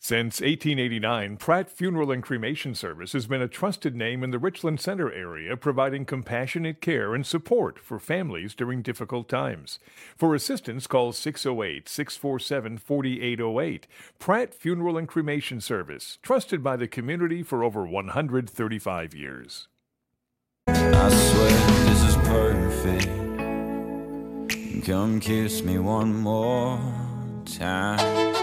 Since 1889, Pratt Funeral and Cremation Service has been a trusted name in the Richland Center area, providing compassionate care and support for families during difficult times. For assistance, call 608 647 4808. Pratt Funeral and Cremation Service, trusted by the community for over 135 years. I swear this is perfect. Come kiss me one more time.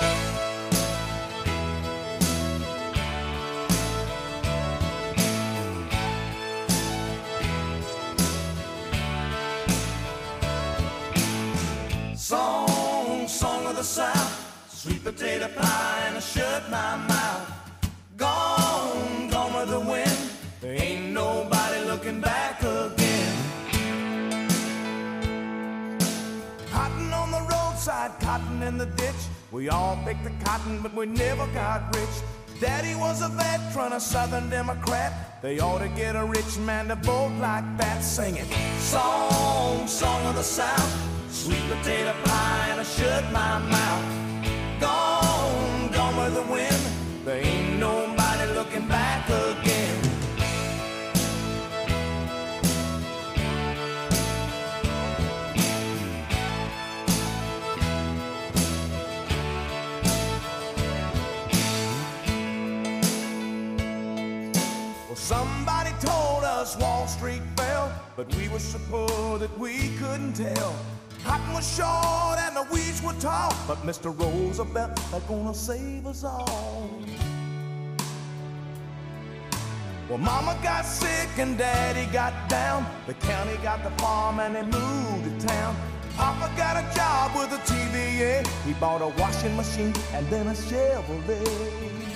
Song of the South, sweet potato pie and I shut my mouth. Gone with the wind, there ain't nobody looking back again. Cotton on the roadside, cotton in the ditch. We all picked the cotton, but we never got rich. Daddy was a veteran, a Southern Democrat. They ought to get a rich man to vote like that. Singing song of the South, sweet potato pie and I shut my mouth. Gone with the wind, there ain't nobody looking back again. Well, somebody told us Wall Street fell, but we were so poor that we couldn't tell. Cotton was short and the weeds were tall, but Mr. Roosevelt is gonna save us all. Well, Mama got sick and Daddy got down. The county got the farm and they moved to town. Papa got a job with a TVA. He bought a washing machine and then a Chevrolet.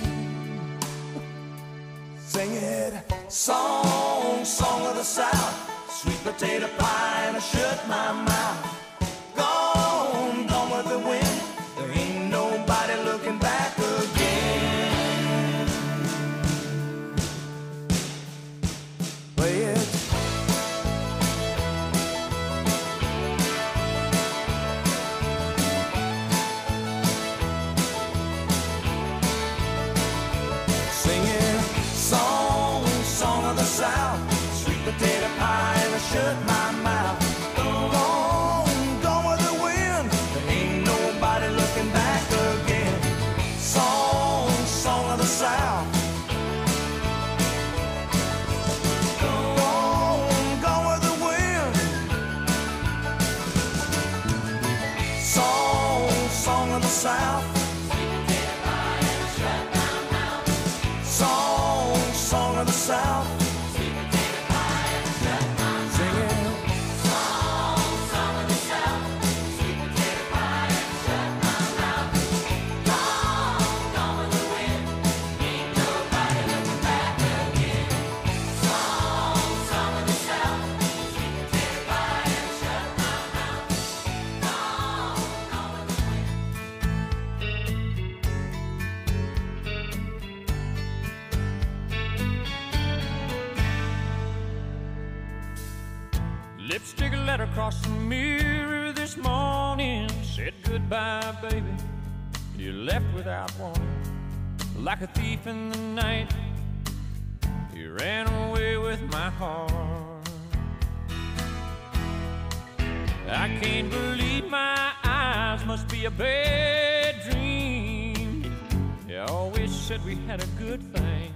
Sing it, song of the South, sweet potato pie and I shut my mouth. Gone with the wind, there ain't nobody looking back again. Play it. Singing song of the South, sweet potato pie and I shut my mouth. Gone with the wind, there ain't nobody looking back again. Song of the South. Gone with the wind. Song of the South. Song of the South. Lipstick letter across the mirror this morning said goodbye, baby. You left without warning, like a thief in the night. You ran away with my heart. I can't believe my eyes, must be a bad dream. You always said we had a good thing.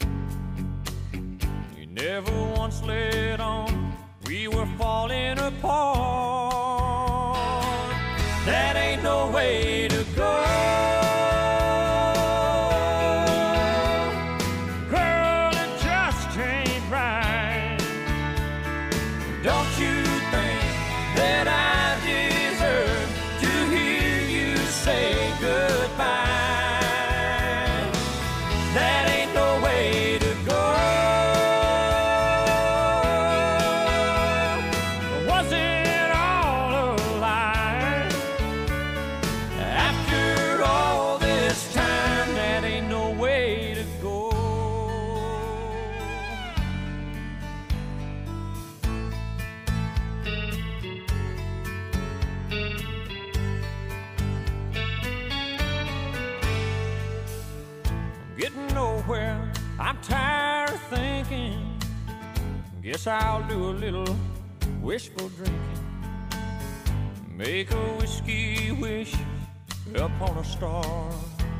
You never once let on we were falling apart. That ain't no way to go. Girl, it just ain't right. Don't you think that I deserve to hear you say goodbye? That ain't no way to go. After all nowhere. I'm tired of thinking. Guess I'll do a little wishful drinking. Make a whiskey wish upon a star.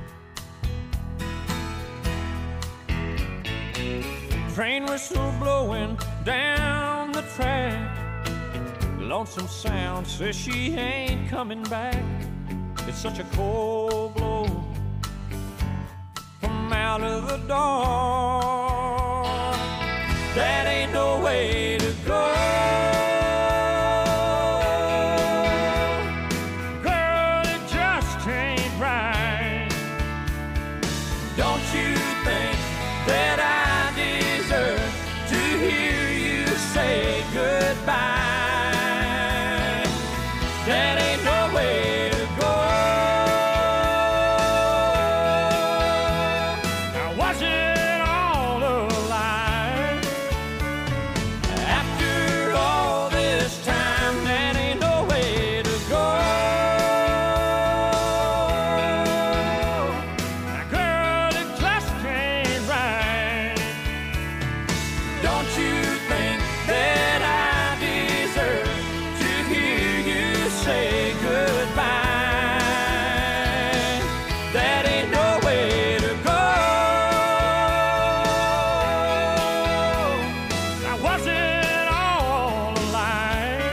Train whistle blowing down the track. Lonesome Sound says she ain't coming back. It's such a cold blow from out of the dark. That ain't no way to go. Girl, it just ain't right. Don't you think that I deserve to hear you say goodbye? That ain't no way to go. Now was it all a lie? After all this time, that ain't no way to go. Now girl, it just ain't right. Don't you think that I deserve to hear you say goodbye? That ain't no way to go. Now was it all a lie?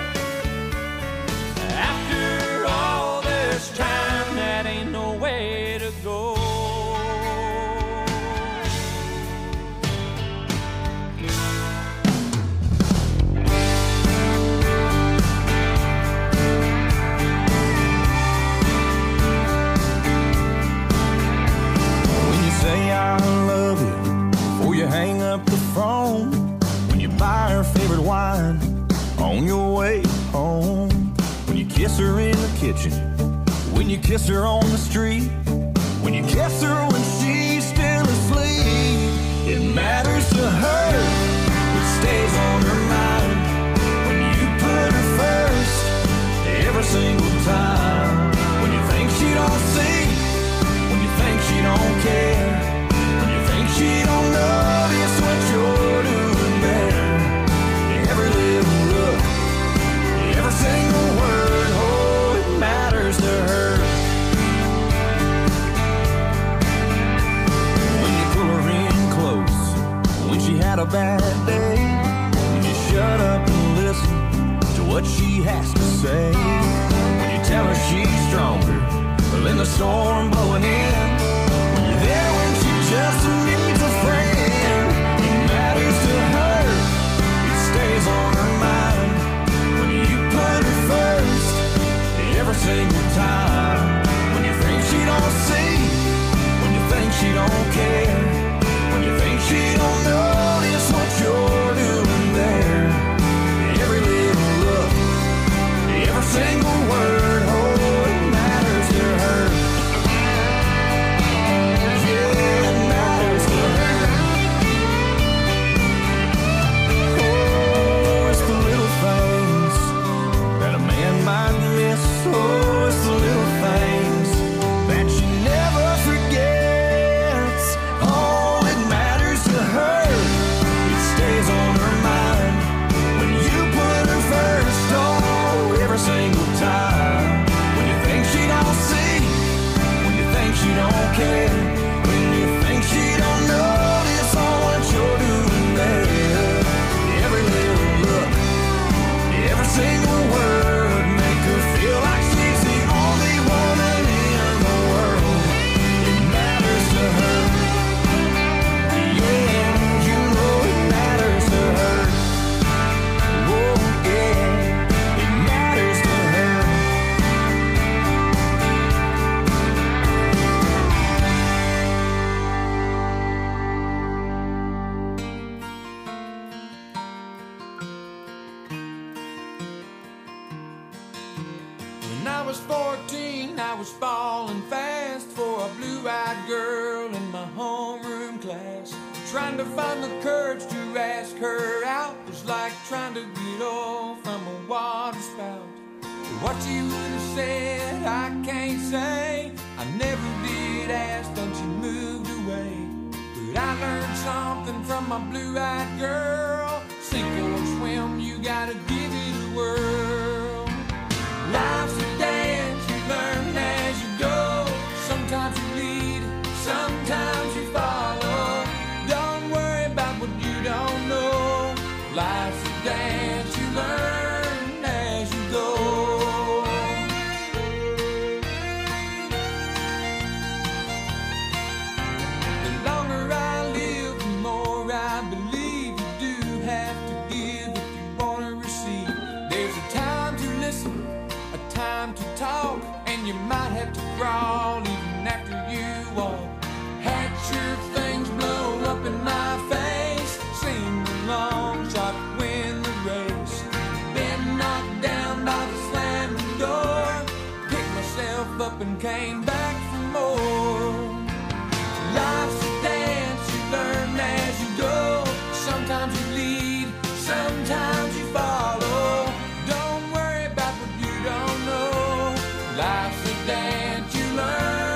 After all this time, that ain't no way to go. When you say I love you before you hang up the phone, when you buy her favorite wine on your way home, when you kiss her in the kitchen, when you kiss her on the street, when you kiss her when she's still asleep, it matters to her, it stays on her mind. When you put her first every single time, when you think she don't see, when you think she don't care, when you think she don't notice what you're doing there, every little look, every single word, oh, it matters to her. When you pull her in close, when she had a bad day, when you shut up and listen to what she has to say, when you tell her she's stronger than the storm blowing in, when you're there when she just needs a friend, it matters to her, it stays on her mind. When you put her first every single time, when you think she don't see, when you think she don't care, when you think she don't notice what you're doing there, every little look, every single word, oh, it matters to her. Yeah, it matters to her. Oh, it's the little things that a man might miss. Oh, it's the little things that she never forgets. Oh, it matters to her, it stays on her mind. When you put her first, oh, every single time. When you think she don't see, when you think she don't care, when you think she don't notice all what you're doing there, every little look, every single word, make her feel like she's the only woman in the world. It matters to her. Yeah, you know it matters to her. Oh, yeah, it matters to her. When I was 14, I was falling fast for a blue-eyed girl in my homeroom class. Trying to find the courage to ask her out was like trying to get off from a water spout. What she would have said, I can't say. I never did ask, then she moved away. But I I learned something from my blue-eyed girl. Sink or swim, you gotta give it a whirl. Life's a dance, you learn as you go. Sometimes you lead, sometimes you follow. Don't worry about what you don't know. Life's a dance, you learn as you go. The longer I live, the more I believe you do have to give if you want to receive. There's a time to listen, a time to talk, and you might have to crawl even after you walk. Hatcher things blow up in my face, sing along, shot win the race. Been knocked down by the slamming door, picked myself up and came back for more. Life's a dance, you learn as you go. Sometimes you lead, sometimes you follow. Don't worry about what you don't know. Life's a dance, you learn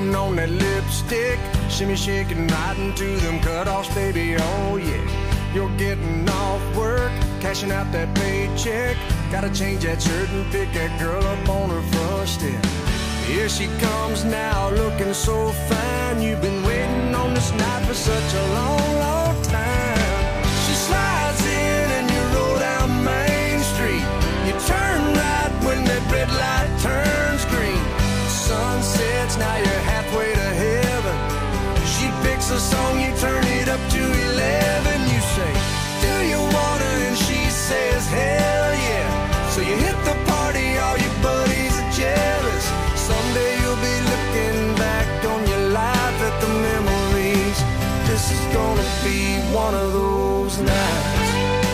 putting on that lipstick, shimmy shaking right into them cutoffs, baby, oh yeah. You're getting off work, cashing out that paycheck. Gotta change that shirt and pick that girl up on her front step. Here she comes now, looking so fine. You've been waiting on this night for such a long, long time. She slides in and you roll down Main Street. You turn right when that red light turns green. Sun sets, now you're halfway to heaven. She picks a song, you turn it up to 11. You say, do you wanna? And she says, hell yeah. So you hit the party, all your buddies are jealous. Someday you'll be looking back on your life at the memories. This is gonna be one of those nights.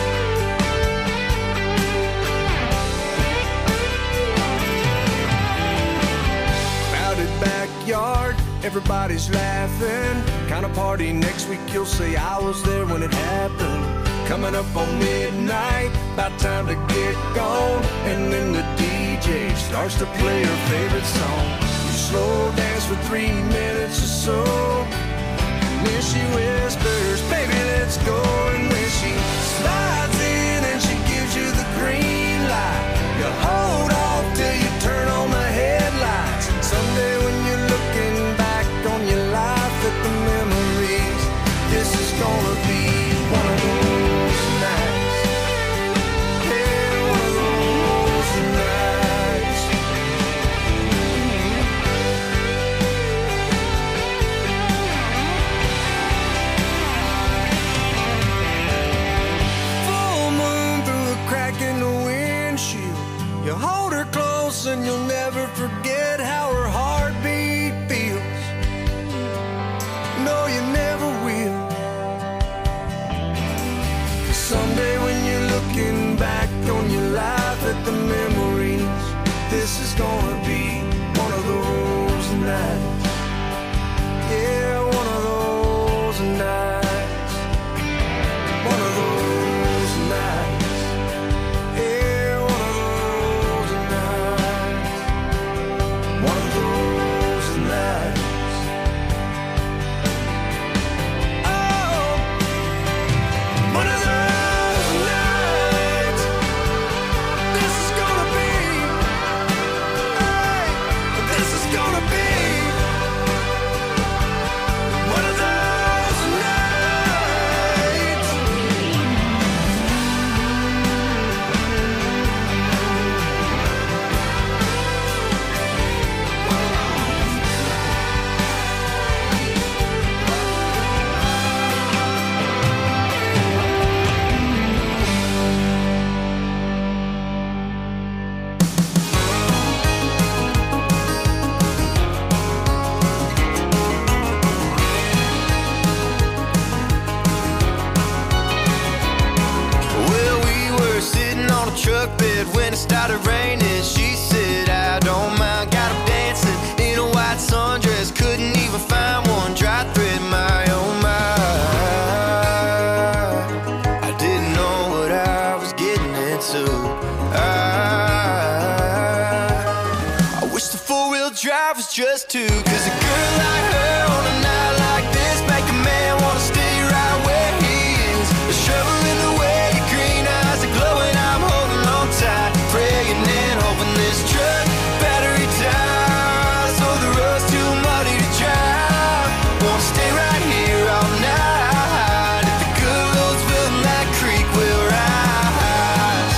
Crowded backyard, everybody's laughing. Kind of party next week, you'll say I was there when it happened. Coming up on midnight, about time to get gone. And then the DJ starts to play her favorite song. You slow dance for 3 minutes or so, and then she whispers, baby, let's go. And when she slides in and she gives you the green light, you hold off till you turn on the headlights. Someday when you're looking back on your life at the memories, this is gonna be one of those. And you'll never forget how her heartbeat feels. No, you never will. 'Cause someday when you're looking back on your life at the memories, this is gonna be one of those nights. Yeah, one of those nights. One of those nights. Truck bed when it started raining. She said, I don't mind. Got up dancing in a white sundress. Couldn't even find one dry thread. My oh my, I didn't know what I was getting into. I wish the four-wheel drive was just two. 'Cause a girl like her on a night like this make a man wanna stay right where he is. The shovel in the way, your green eyes are glowing. Praying and hoping this truck battery dies, so the road's too muddy to drive. Wanna stay right here all night. If the good road's building that creek, we'll rise.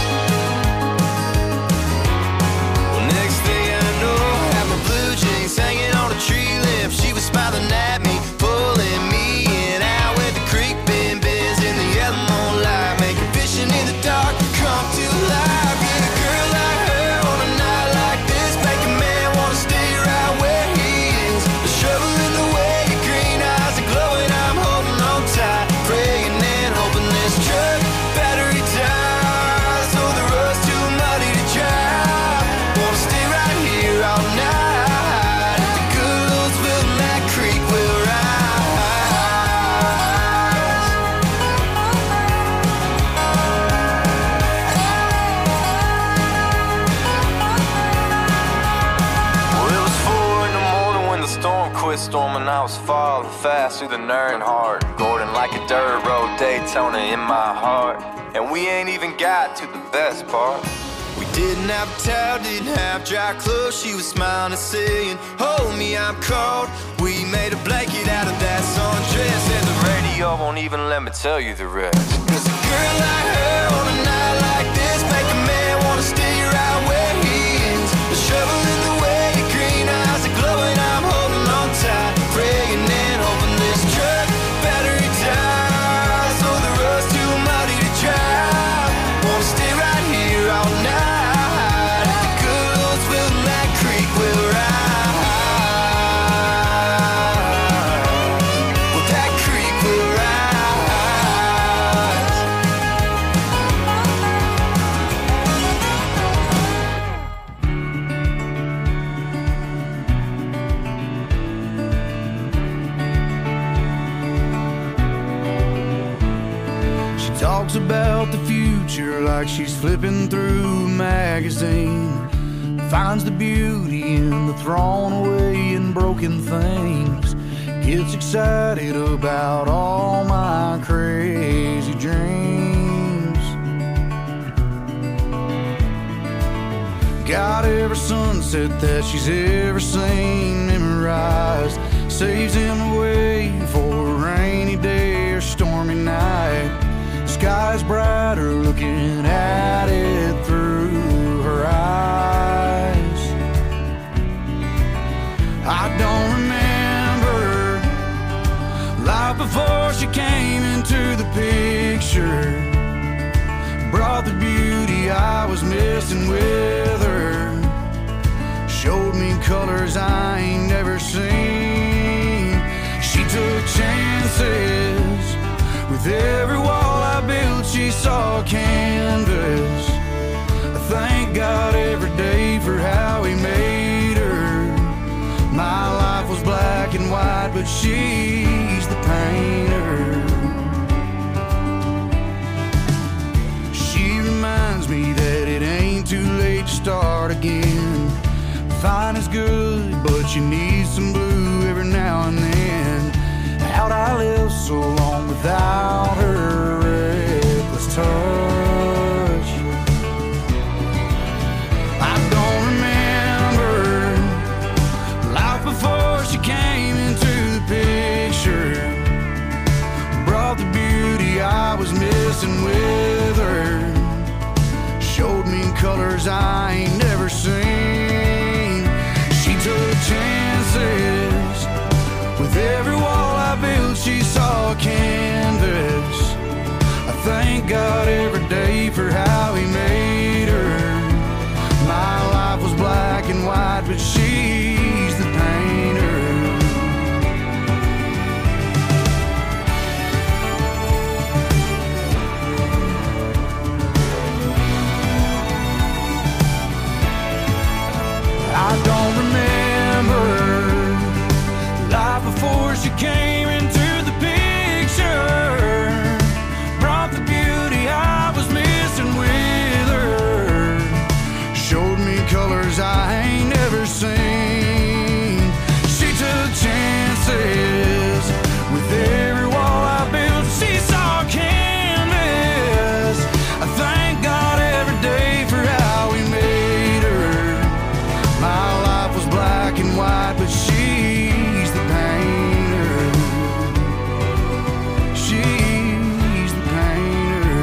Well, next thing I know, I had my blue jeans hanging on a tree limb. She was smiling storm and I was falling fast through the Earnhardt. Gordon like a dirt road, Daytona in my heart. And we ain't even got to the best part. We didn't have a towel, didn't have dry clothes. She was smiling and saying, hold me, I'm cold. We made a blanket out of that sundress, and the radio won't even let me tell you the rest. Cause a girl like her on a night like this make a man wanna stay right where he is. The shovel in the way, your green eyes are glowing. I'm holding on tight, praying and hoping this truck battery dies, so the road's too muddy to drive. Wanna stay right here all night. About the future like she's flipping through a magazine, finds the beauty in the thrown away and broken things, gets excited about all my crazy dreams. Got every sunset that she's ever seen memorized, saves him away for a rainy day or stormy night. Sky's brighter looking at it through her eyes. I don't remember life before she came into the picture, brought the beauty I was missing with her, showed me colors I ain't never seen. She took chances. With every wall I built, she saw canvas. I thank God every day for how he made her. My life was black and white, but she's the painter. She reminds me that it ain't too late to start again. Fine is good, but you need some blue every now and then. How'd I live so long without her reckless touch? I don't remember life before she came into the picture, brought the beauty I was missing with her, showed me colors I ain't never seen. She took chances. With every wall I built, she saw canvas. I thank God every day for how he made her. My life was black and white, but she's the painter. I don't remember before she came into the picture, brought the beauty I was missing with her, showed me colors I ain't never seen. She took chances. With every wall I built, she saw canvas. I thank God every day for how he made her. My life was black and white, but she's the painter. She's the painter.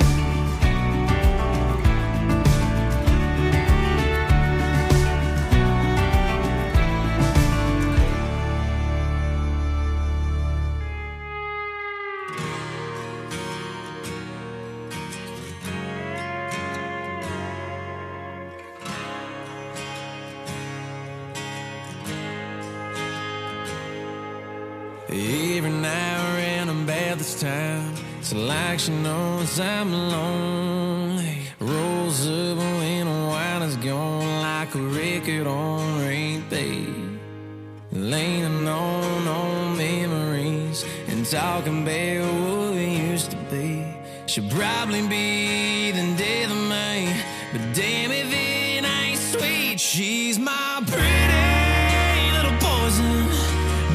Every now and I'm bad this time. It's like she knows I'm lonely. Rolls up when the wine is gone, like a record on repeat. Leaning on old memories and talking about what we used to be. She'll probably be the death of me, but damn if it ain't sweet. She's my pretty little poison,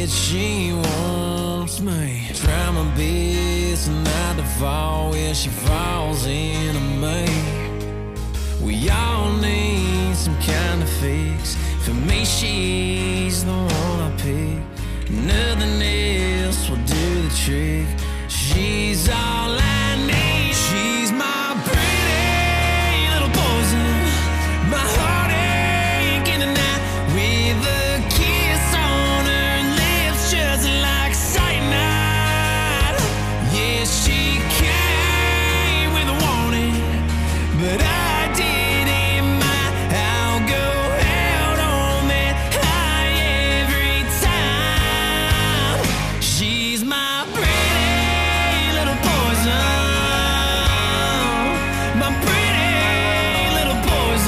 that she wants me. Try my best not to fall where she falls into me. We all need some kind of fix. For me, she's the one I pick. Nothing else will do the trick. She's all I need. She's my pretty little poison, my heartache in the night, with a kiss on her lips just like cyanide. Yeah, she came with a warning, but I didn't mind. I'll go out on that high every time. She's my pretty little poison, my pretty little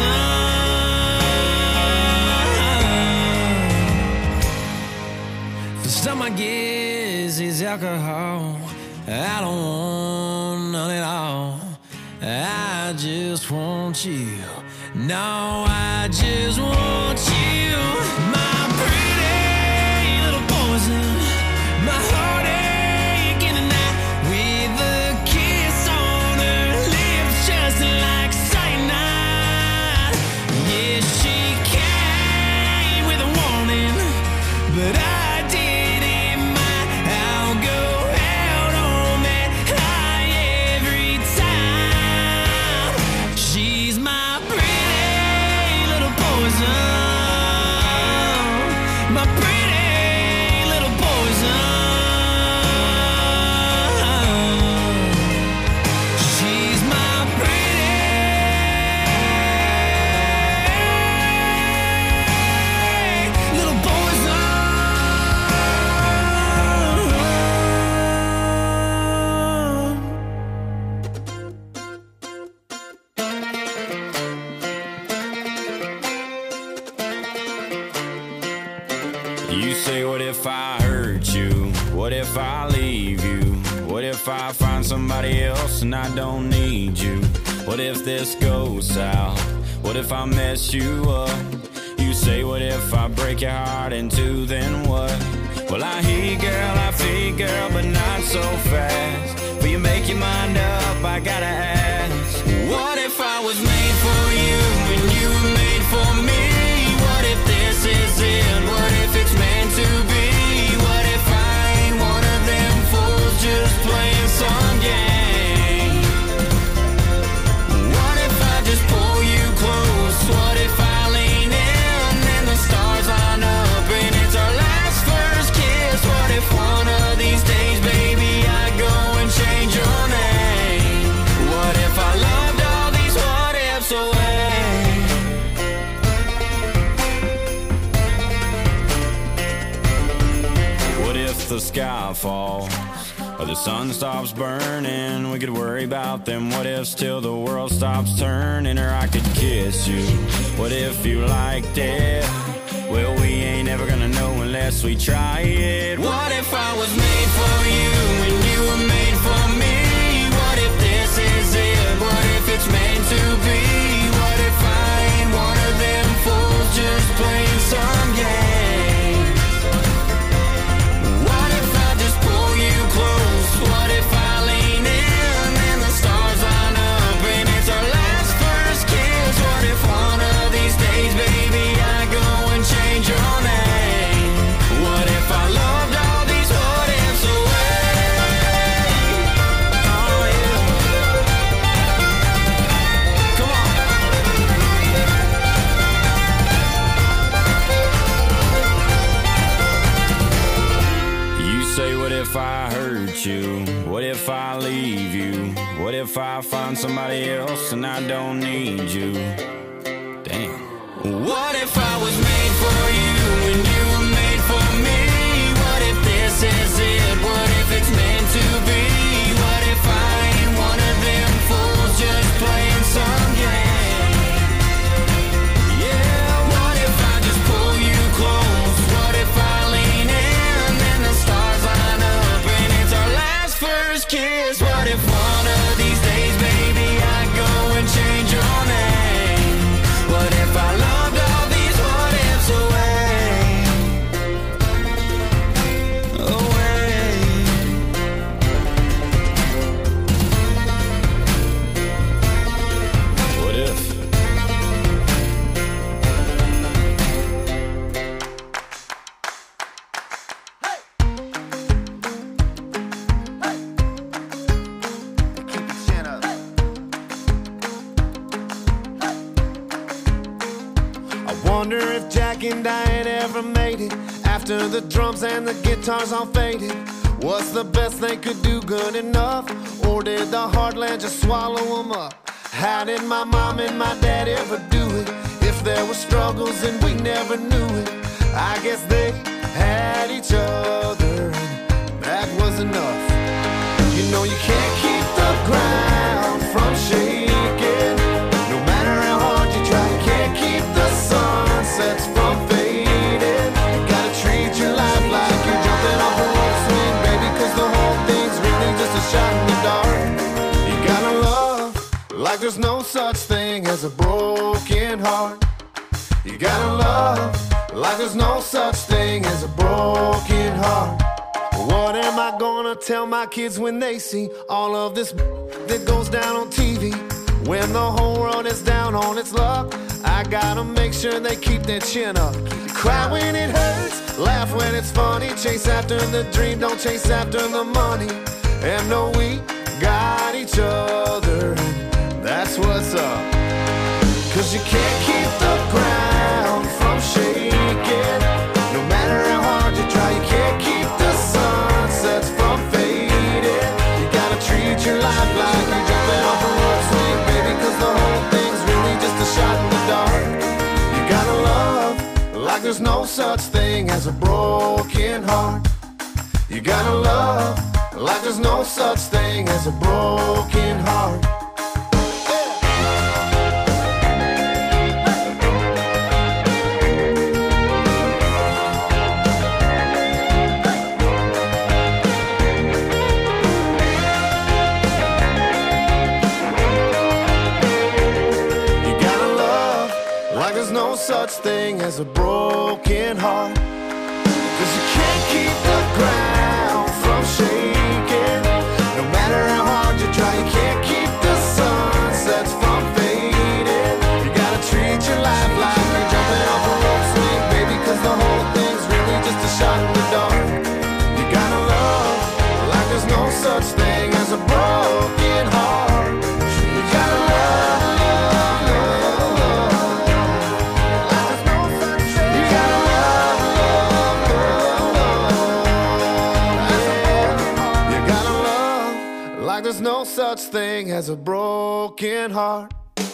poison. For some, I guess it's alcohol. I don't want none at all. I just want you. No, I just want you. My pretty little poison, my heartache in the night, with a kiss on her lips just like cyanide. Yeah, she came with a warning, but I didn't mind. I'll go out on that high every time. She's my pretty little poison, my pretty little poison. She's my pretty little poison. You say, what if I hurt you? What if I leave you? What if I find somebody else and I don't need you? What if this goes south? What if I mess you up? You say, what if I break your heart in two, then what? Well, I hear you, girl, I feel you, girl, but not so fast. Will you make your mind up? I gotta ask. What if I was made for you and you were made for me? What if this is it? What if it's meant to be? What if I ain't one of them fools just playing some game? What if I just pull you close? What if I lean in and the stars line up and it's our last first kiss? What if one of these days, baby, I go and change your name? What if I loved all these what ifs away? What if the sky falls or the sun stops burning? We could worry about them what ifs till the world stops turning. Or I could kiss you. What if you liked it? Well, we ain't ever gonna know unless we try it. What if I was made for you and you were made for me? What if this is it? What if it's meant to be? What if I ain't one of them fools just playing some game? What if I just pull you close? What if I lean in and the stars line up and it's our last first kiss? What if one of these days, baby, I go and change your name? What if I loved all these what ifs away? Oh yeah. Come on. You say, what if I hurt you? What if I leave you? What if I find somebody else and I don't need you? Damn. What if I was made for you and you were made for me? What if this is it? What if it's meant to be? What if I ain't one of them fools just playing some game? Yeah, what if I just pull you close? What if I lean in and the stars line up and it's our last first kiss? What if one of these days, baby, I go and change your name? What if I loved all these what ifs away? Wonder if Jack and Diane ever made it after the drums and the guitars all faded. Was the best they could do good enough, or did the heartland just swallow them up? How did my mom and my dad ever do it? If there were struggles and we never knew it, I guess they had each other, and that was enough. You know you can't keep the ground from shaking, no matter how hard you try. You can't keep the sunsets from fading. You gotta treat your life like you're jumping off a rope swing, baby, 'cause the whole thing's really just a shot in the dark. You gotta love like there's no such thing as a broken heart. You gotta love like there's no such thing as a broken heart. What am I gonna tell my kids when they see all of this that goes down on TV? When the whole world is down on its luck, I gotta make sure they keep their chin up. Cry when it hurts, laugh when it's funny. Chase after the dream, don't chase after the money. And know we got each other, and that's what's up. 'Cause you can't keep the ground from shaking, no matter how hard you try. You can't keep the sunsets from fading. You gotta treat your life like you're jumping off a rope swing, baby, 'cause the whole thing's really just a shot in the dark. You gotta love like there's no such thing as a broken heart. You gotta love like there's no such thing as a broken heart. No such thing as a broken heart. 'Cause you can't keep the ground from shaking, no matter how hard you try. You can't keep the sunsets from fading. You gotta treat your life like you're jumping off a rope swing, baby, 'cause the whole thing's really just a shot in the dark. You gotta love like there's no such thing as a broken heart. You gotta love. There's no such thing as a broken heart.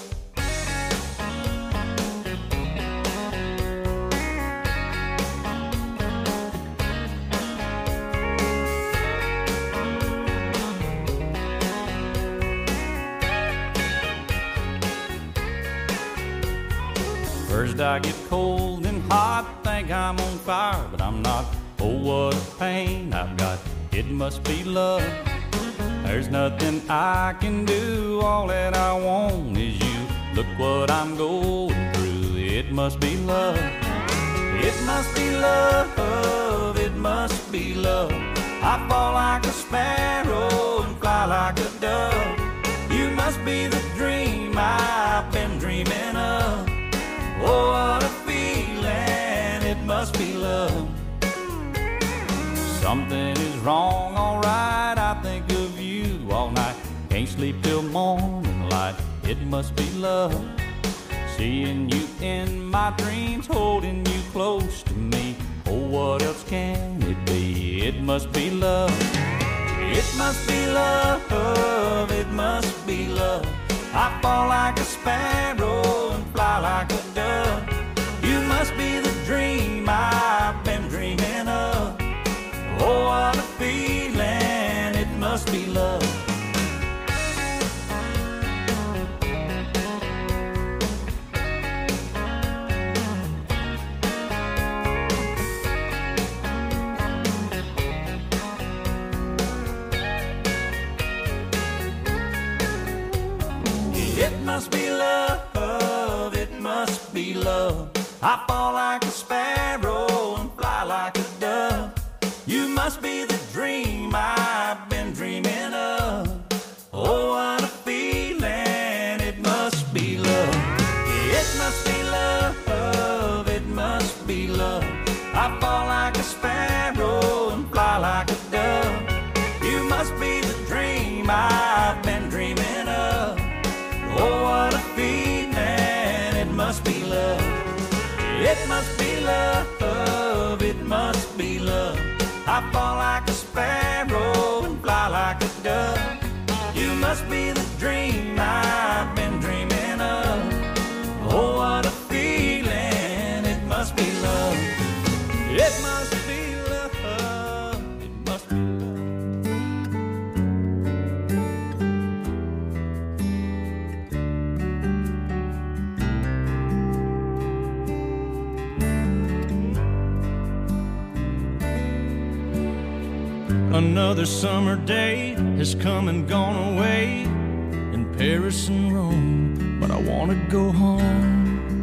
First I get cold and hot, think I'm on fire, but I'm not. Oh, what a pain I've got. It must be love. There's nothing I can do, all that I want is you. Look what I'm going through, it must be love. It must be love, it must be love. I fall like a sparrow and fly like a dove. You must be the dream I've been dreaming of. Oh, what a feeling, it must be love. Something is wrong, alright, I think of you all night. Can't sleep till morning light, it must be love. Seeing you in my dreams, holding you close to me. Oh, what else can it be? It must be love. It must be love, it must be love. I fall like a sparrow and fly like a dove. You must be the dream I've been dreaming of. Oh, what a feeling, it must be love. It must be love, it must be love. I fall like a sparrow and fly like a dove. You must be the dream I've been dreaming of. Oh, what a feeling, it must be love. It must be love, it must be love. I fall like a sparrow and fly like a dove. You must be the dream I've been dreaming of. Oh, what a feeling, it must be love. sparrow and fly like a dove. You must be the dream I've been dreaming of. Oh, what a feeling, it must be love. It must be love, it must be love. Another summer day has come and gone away in Paris and Rome, but I want to go home.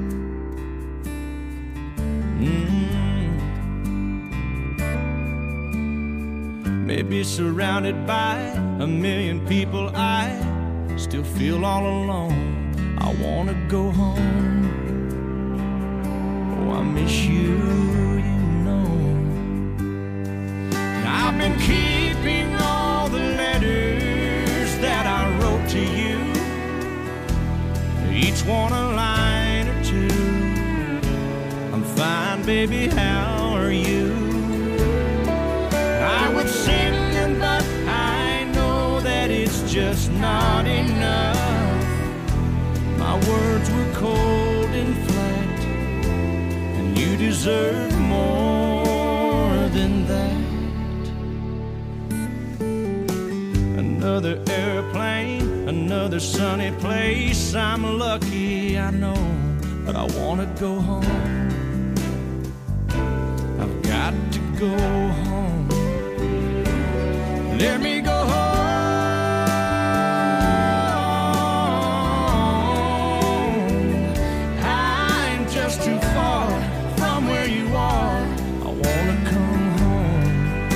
Maybe surrounded by a million people, I still feel all alone. I want to go home. Oh, I miss you, you know. I've been keeping all the letters that I wrote to you, each one a line or two. I'm fine, baby, how are you? I would send them, but I know that it's just not enough. My words were cold and flat, and you deserve more than that. Another airplane, another sunny place. I'm lucky, I know, but I want to go home. I've got to go home. Let me go home. I'm just too far from where you are. I want to come home.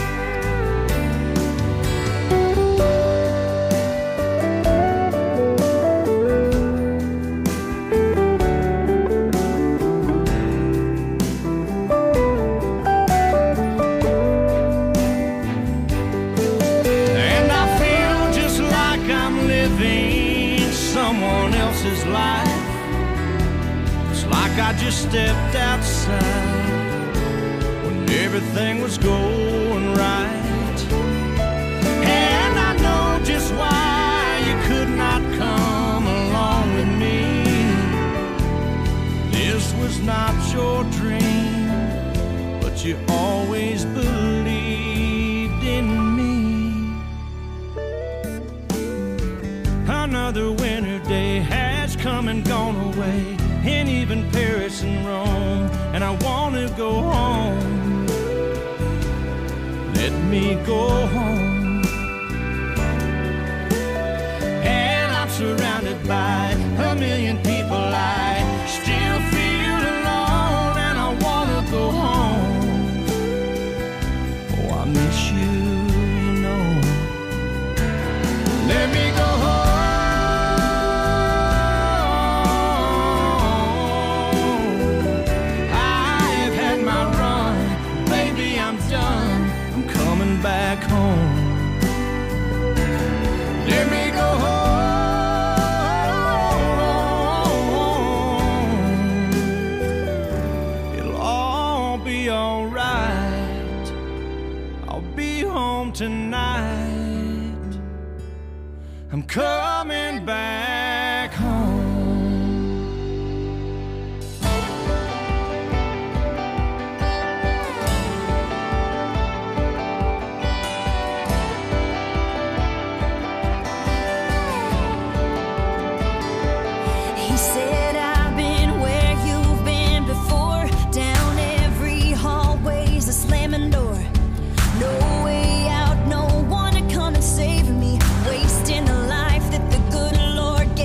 Someone else's life. It's like I just stepped outside when everything was going right. And I know just why you could not come along with me. This was not your dream, but you always believed in me. Another winter day has come and gone away, and even Paris and Rome, and I want to go home. Let me go home. And I'm surrounded by a million people. I still feel alone, and I want to go home. Oh, I miss you, you know. Let me go home. Back home. Let me go home. It'll all be alright. I'll be home tonight. I'm coming back home. Save me, wasting a life that the good Lord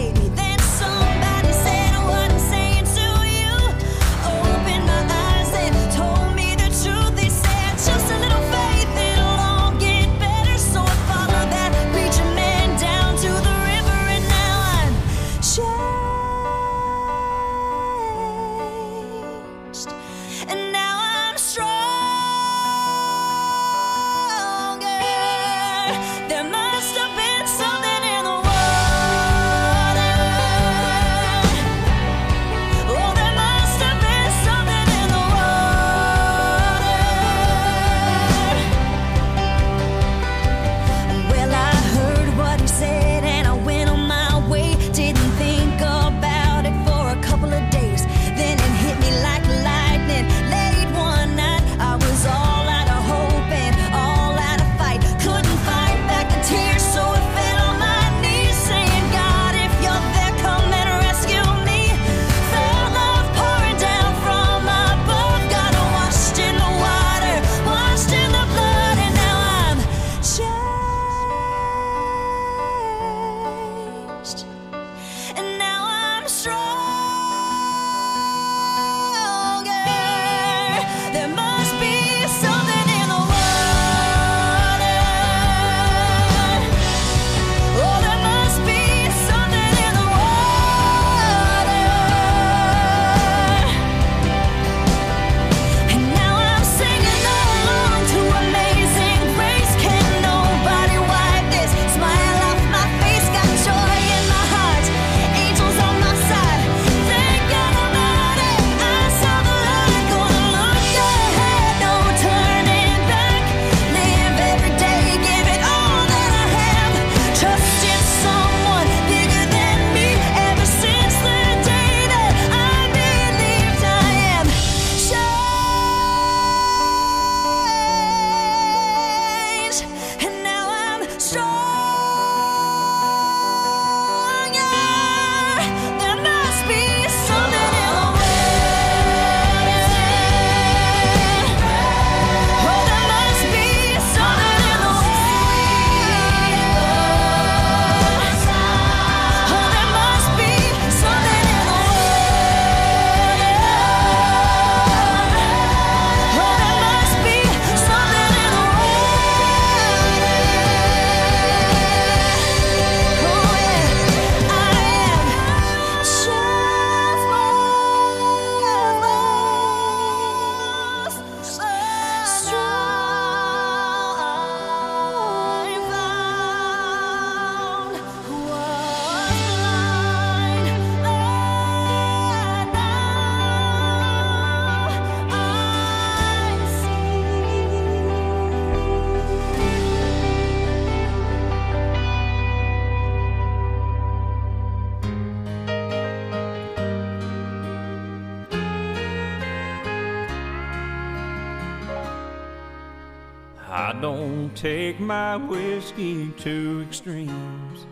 don't take my whiskey to extremes.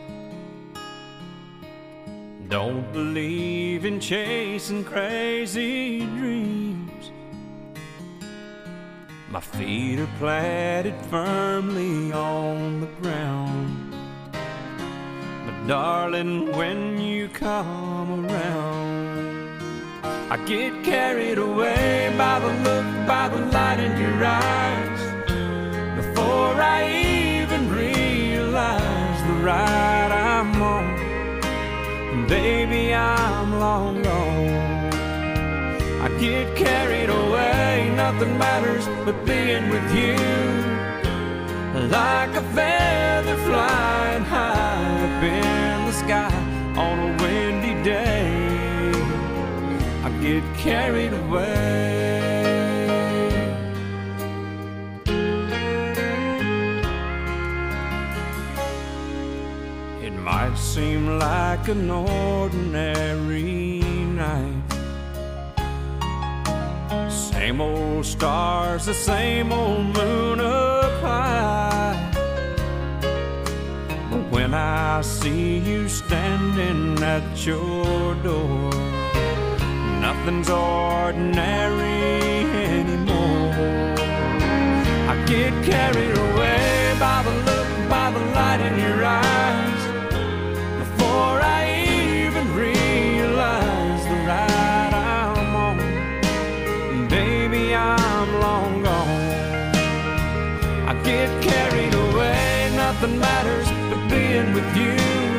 Don't believe in chasing crazy dreams. My feet are planted firmly on the ground. But darling, when you come around, I get carried away by the look, by the light in your eyes. Before I even realize the ride I'm on, baby, I'm long gone. I get carried away, nothing matters but being with you. Like a feather flying high up in the sky on a windy day, I get carried away. It might seem like an ordinary night, same old stars, the same old moon up high. But when I see you standing at your door, nothing's ordinary anymore. I get carried away by the look, by the light in your eyes. Before I even realize the ride I'm on, baby, I'm long gone. I get carried away, nothing matters but being with you.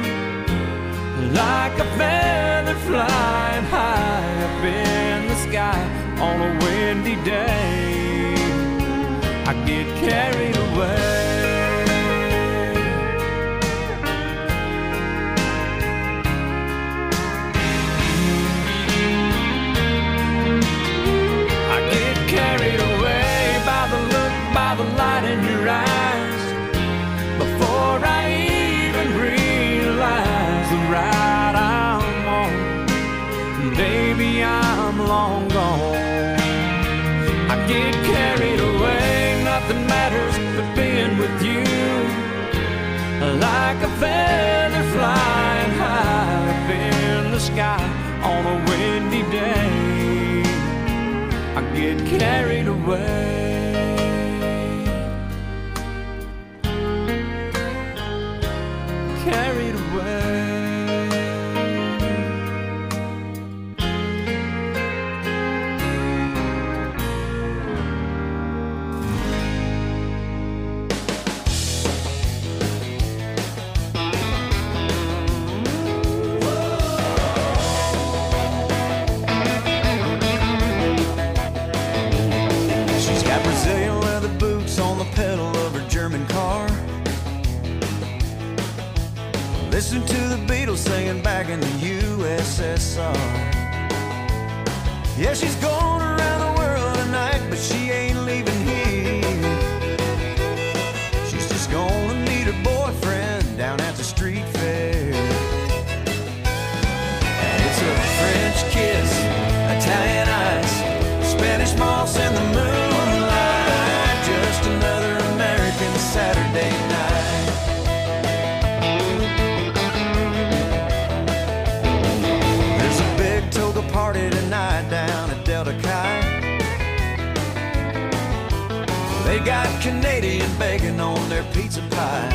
Like a feather flying high up in the sky on a windy day, I get carried away. Carried away by the look, by the light in your eyes. Before I even realize the ride I'm on, baby, I'm long gone. I get carried away, nothing matters but being with you. Like a feather flying high up in the sky on a windy day, I get carried away. Carried away. Listen to the Beatles singing back in the USSR. Yeah, she's going around the world tonight, but she ain't leaving here. She's just gonna meet her boyfriend down at the street fair. And it's a French kiss, Italian ice, Spanish moss in the moonlight, just another American Saturday night. Party tonight down at Delta Chi. They got Canadian bacon on their pizza pie.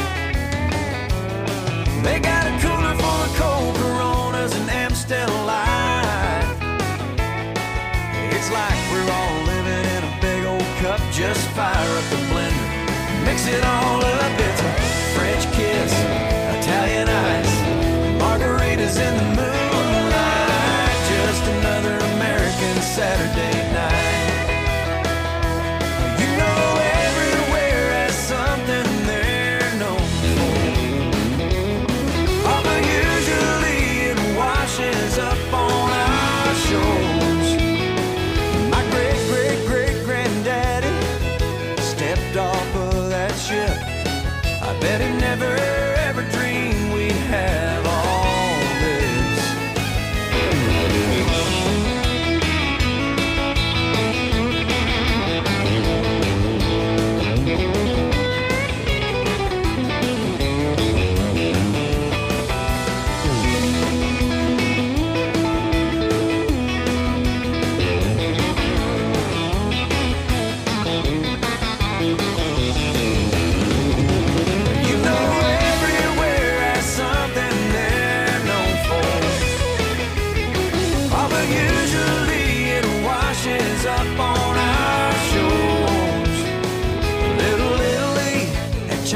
They got a cooler full of cold Coronas and Amstel Light. It's like we're all living in a big old cup. Just fire up the blender, mix it all up. It's a French kiss, Italian ice, margaritas in the moonlight, just another American Saturday night. You know everywhere has something they're known for, although usually it washes up on our shores. My great-great-great-granddaddy stepped off of that ship. I bet he never ever dreamed we'd have all this.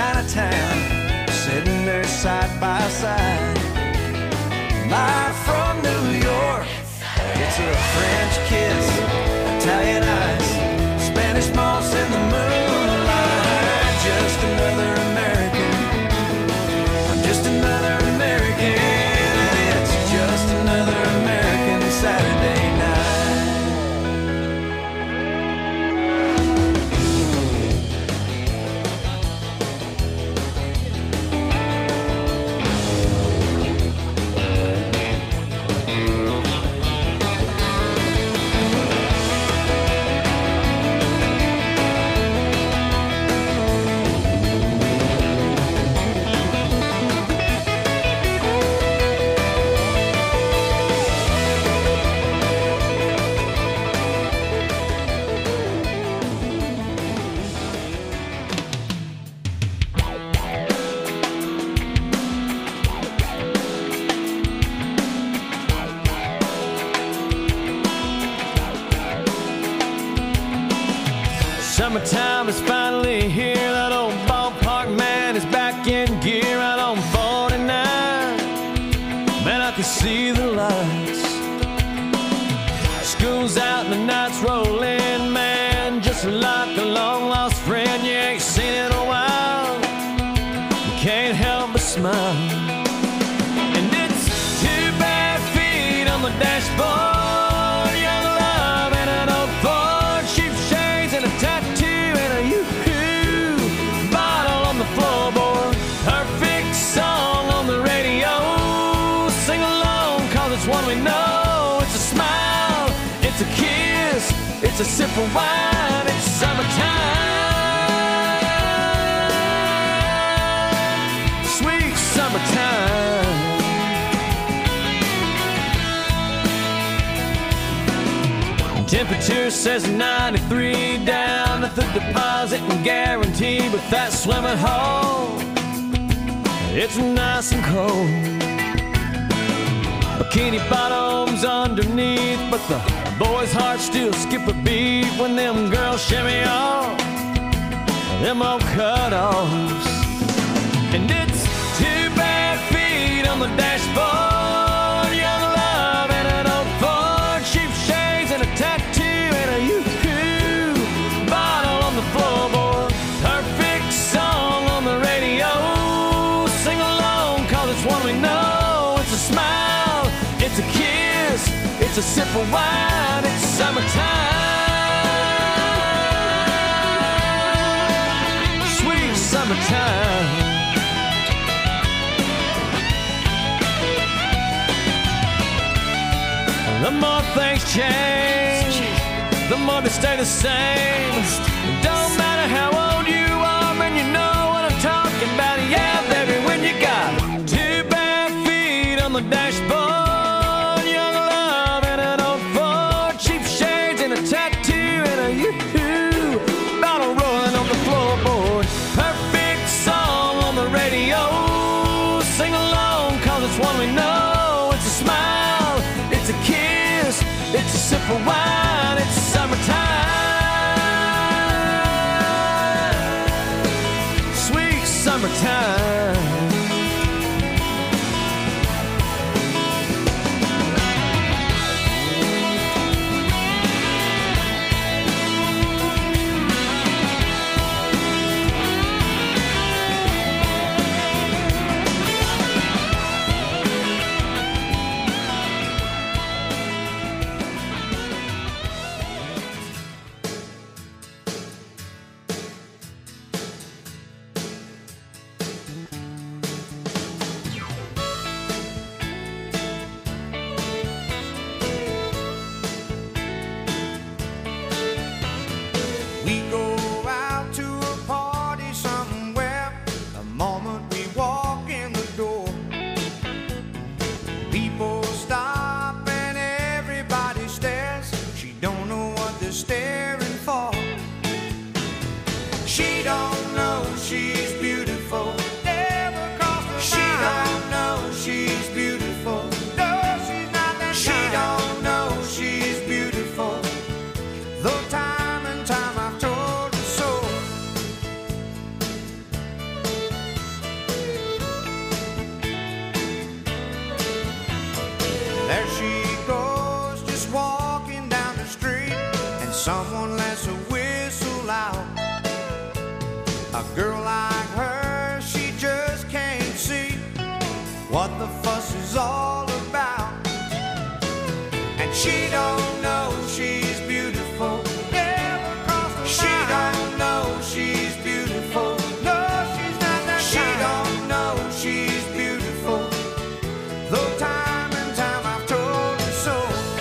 Chinatown, sitting there side by side. Live from New York, it's a French kiss, Italian ice, Spanish moss in the moonlight. Just another American, I'm just another American, and it's just another American Saturday night. Summertime is finally here. That old ballpark man is back in gear out on 49. Man, I can see the lights. School's out and the nights roll in, man. Just like a long lost friend you ain't seen in a while. You can't help but smile. And it's 2 bare feet on the dashboard. One we know, it's a smile, it's a kiss, it's a sip of wine, it's summertime, sweet summertime. Temperature says 93 down at the deposit and guarantee, but that swimming hole, it's nice and cold. Bikini bottoms underneath, but the boys' hearts still skip a beat when them girls shimmy off them old cut-offs. And it's 2 bare feet on the dashboard, young love and an old Ford, cheap shades and a tattoo and a yoo-hoo bottle on the floorboard. Perfect song on the radio, sing along 'cause it's one we know. It's a smile, it's a kiss, it's a sip of wine, it's summertime, sweet summertime. The more things change, the more they stay the same. It don't matter how old you are, man, you know what I'm talking about. Yeah, baby, when you got 2 bare feet on the dashboard, young love and an old Ford, cheap shades and a tattoo and a yoo-hoo bottle rolling on the floorboard. Perfect song on the radio, sing along 'cause it's one we know. It's a smile, it's a kiss, it's a sip of wine, it's summertime, sweet summertime. A girl like her, she just can't see what the fuss is all about. And she don't know she's beautiful. Never crossed her mind. She don't know she's beautiful. No, she's not that She don't know she's beautiful. Though time and time I've told her so.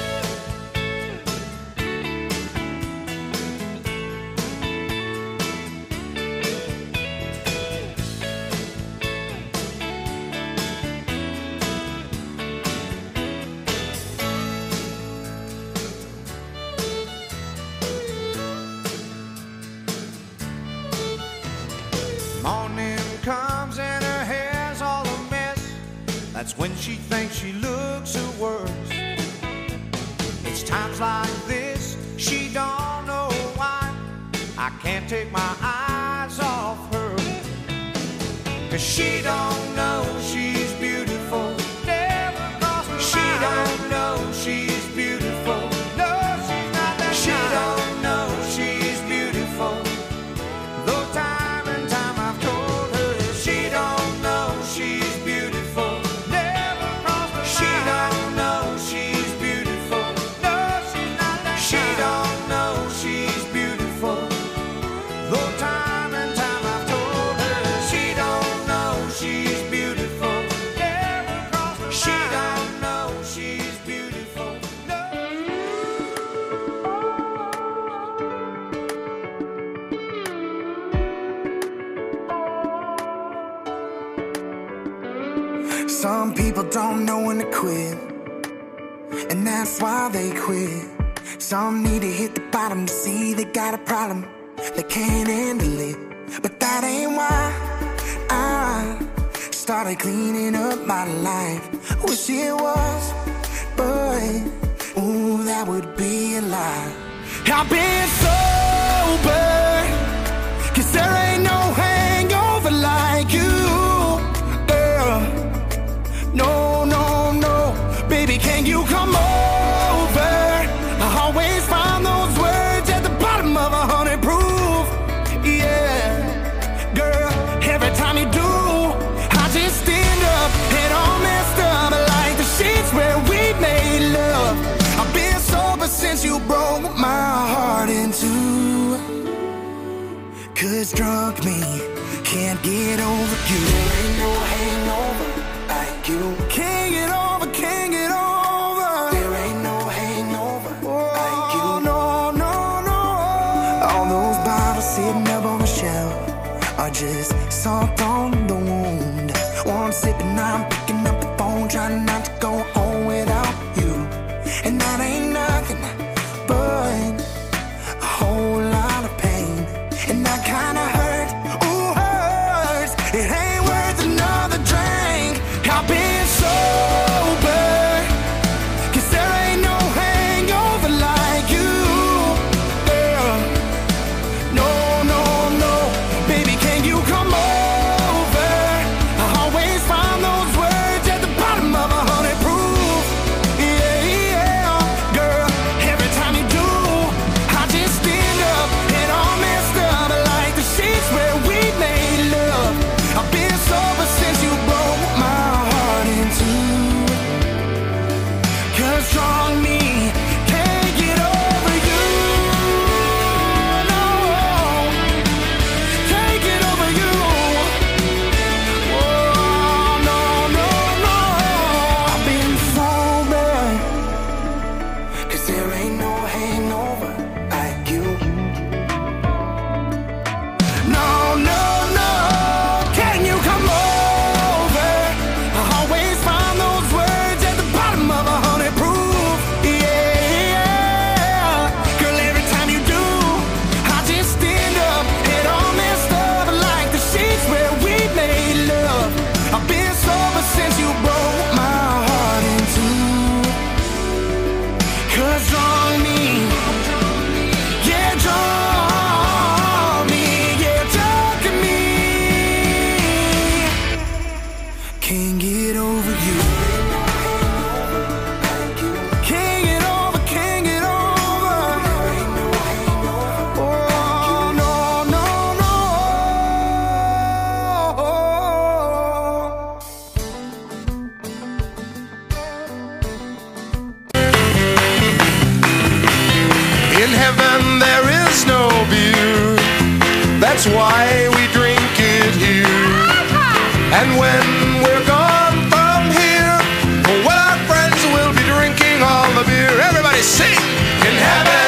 Morning comes and her hair's all a mess. That's when she thinks she looks her worst. It's times like this she don't know why I can't take my eyes off her. 'Cause she don't know she's beautiful. Never crossed her mind. She don't know she's beautiful. No, she's not that She don't know she's beautiful. Though time and time I've told her she don't know she's beautiful. Never crossed her mind. She don't know she's beautiful. No, she's not that She don't know she's beautiful. Though time and time I've told her she don't know she's beautiful. Never crossed her mind. She don't know she's beautiful. No. Some people don't know when to quit, and that's why they quit. Some need to hit the bottom to see they got a problem, they can't handle it. But that ain't why I started cleaning up my life. Wish it was, but ooh, that would be a lie. I've been sober, 'cause there ain't no hangover like you, girl. No, no, no, baby, can you come over? I always find those words at the bottom of 100 proof. Yeah, girl, every time you do, I just stand up and all messed up like the sheets where we made love. I've been sober since you broke my heart in two. 'Cause drunk me can't get over you. There ain't no hangover like you. Can't get over, can't get over. There ain't no hangover like you. No, no, no. All those bottles sitting up on the shelf are just salt on the wound. One sip and I'm picking up the phone, trying not to go home without you. And that ain't nothing but a whole lot of pain. And that kinda hurt, ooh, hurts. It ain't worth another drink. I've been sober, 'cause there ain't no hangover like you, girl. No, no, no, baby, can you come over? I always find those words at the bottom of 100 proof. Yeah, yeah, girl, every time you do, I just stand up and all messed up like the sheets where we made love. I've been sober since you broke my heart in two. 'Cause strong me can't get over you. No, can't get over you. Oh, no, no, no. I've been sober, 'cause there ain't no hangover like you. No, no, no, can you come over? I always find those words at the bottom of 100 proof. Yeah, girl, every time you do, I just stand up and all messed up like the sheets where we made love. I've been sober since you broke my heart in two. 'Cause draw me, yeah, draw me, yeah, talk to me. Can't get over you. Can't get over, can't get over. Oh, no, no, no. that's why we drink it here. And when we're gone from here, well, our friends will be drinking all the beer. Everybody sing in heaven.